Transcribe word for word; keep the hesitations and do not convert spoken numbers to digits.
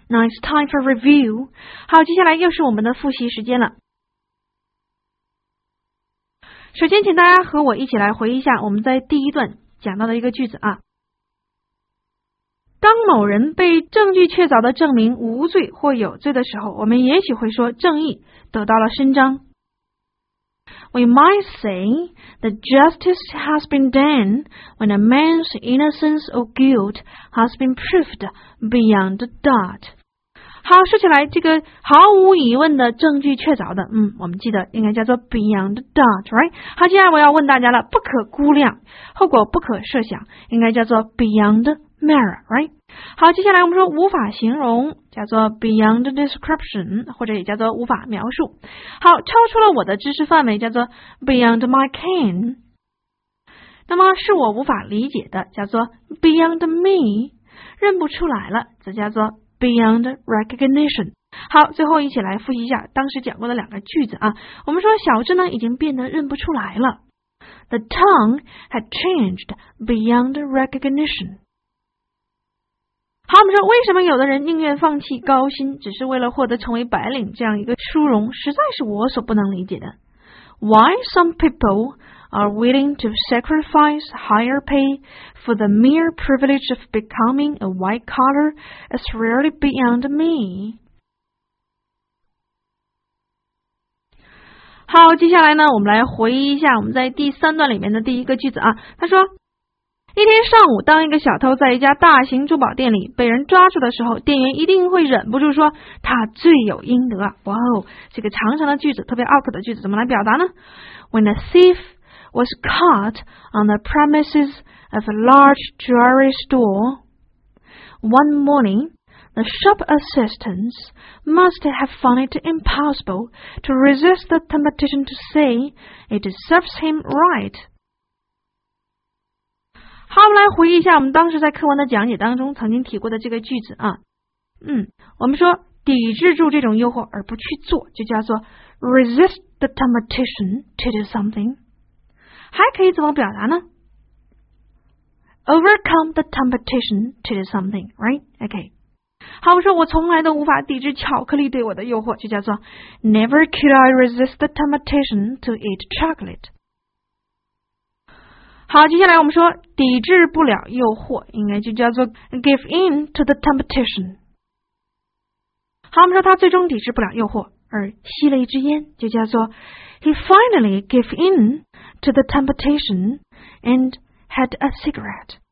Now it's time for review. 好，接下来又是我们的复习时间了。首先请大家和我一起来回忆一下我们在第一段讲到的一个句子啊。当某人被证据确凿的证明无罪或有罪的时候，我们也许会说正义得到了伸张。We might say that justice has been done when a man's innocence or guilt has been proved beyond doubt. 好，说起来这个毫无疑问的证据确凿的，嗯，我们记得应该叫做 beyond doubt, right? 好，接下来我要问大家了，不可估量，后果不可设想，应该叫做 beyond measure, right? 好，接下来我们说无法形容，叫做 beyond description, 或者也叫做无法描述。好，超出了我的知识范围，叫做 beyond my ken. 那么是我无法理解的，叫做 beyond me. 认不出来了，则叫做 beyond recognition. 好，最后一起来复习一下当时讲过的两个句子啊。我们说小智呢已经变得认不出来了。The tongue had changed beyond recognition. 好，我们说为什么有的人宁愿放弃高薪，只是为了获得成为白领这样一个殊荣，实在是我所不能理解的。Why some people are willing to sacrifice higher pay for the mere privilege of becoming a white collar is really beyond me. 好，接下来呢，我们来回忆一下我们在第三段里面的第一个句子啊。他说，一天上午，当一个小偷在一家大型珠宝店里被人抓住的时候，店员一定会忍不住说他罪有应得啊。哇哦，这个长长的句子，特别拗口的句子怎么来表达呢？ When a thief was caught on the premises of a large jewelry store, one morning, the shop assistants must have found it impossible to resist the temptation to say it serves him right. 好，我们来回忆一下我们当时在课文的讲解当中曾经提过的这个句子啊。嗯，我们说抵制住这种诱惑而不去做，就叫做 resist the temptation to do something. 还可以怎么表达呢？ Overcome the temptation to do something, right? Okay. 好，我说我从来都无法抵制巧克力对我的诱惑，就叫做 Never could I resist the temptation to eat chocolate. 好，接下来我们说抵制不了诱惑，应该就叫做 give in to the temptation. 好，我们说他最终抵制不了诱惑，而吸了一支烟，就叫做 he finally gave in to the temptation and had a cigarette.